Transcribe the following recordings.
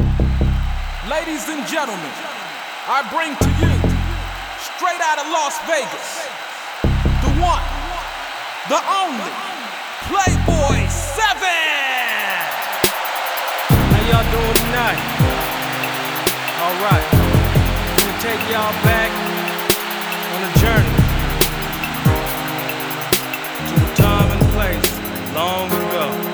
Ladies and gentlemen, I bring to you, straight out of Las Vegas, the one, the only, Playboy 7! How y'all doing tonight? Alright, I'm gonna take y'all back on a journey to a time and place long ago.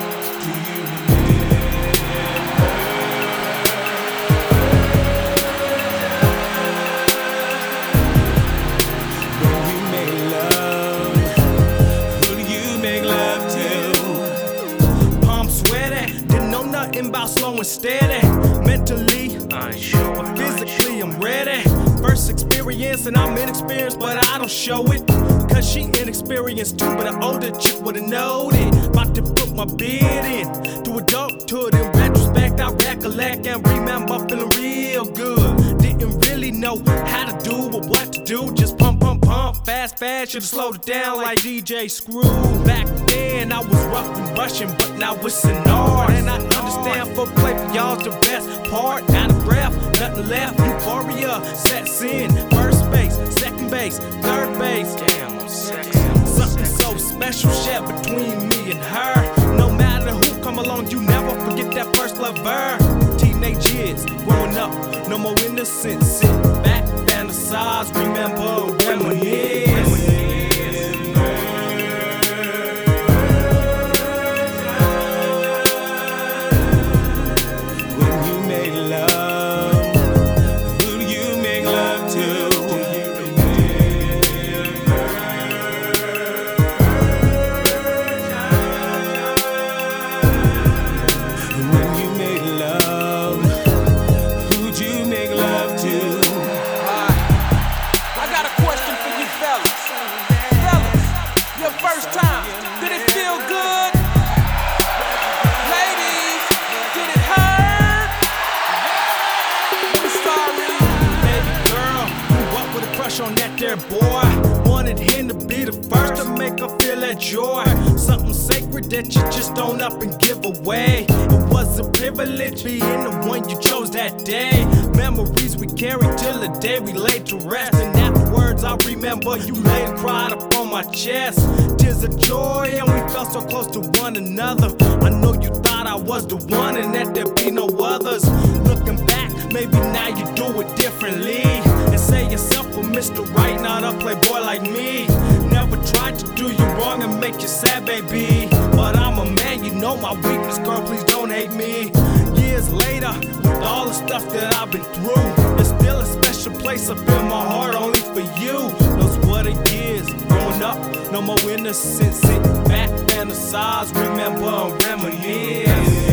About slow and steady, mentally, I ain't sure, but physically I'm ready. First experience and I'm inexperienced, but I don't show it. Cause she inexperienced too, but an older chick would've known it. About to put my bid in to adulthood. In retrospect, I recollect and remember feeling real good. Didn't really know how to do or what to do. Just pump, pump, pump, fast, fast. Should've slowed it down like DJ Screw. Back then I was rough and rushing, but now it's an art. And I understand for play for y'all's the best part. Out of breath, nothing left, euphoria sets in. First base, second base, third base. Damn, I'm sexy. Something so special shared between me and her. No matter who come along, you never forget that first lover. Teenage years, growing up, no more innocence. Sit back, fantasize, remember, reminisce. First time, did it feel good? Ladies, did it hurt? I'm sorry. Baby girl, grew up with a crush on that there boy. Wanted him to be the first to make her feel that joy. Something sacred that you just don't up and give away. It was a privilege being the one you chose that day. Memories we carry till the day we laid to rest. And afterwards I remember you laid and cried up on my chest. Tears of joy and we felt so close to one another. I know you thought I was the one and that there'd be no others. Looking back, maybe now you do it differently. And say yourself a Mr. Right, not a playboy like me. Never tried to do you wrong and make you sad, baby. But I'm a man, you know my weakness, girl, please don't hate me. Years later, with all the stuff that I've been through, there's still a special place up in my heart only for you. Knows what it is, growing up, no more innocence. Sit back, fantasize, remember and reminisce.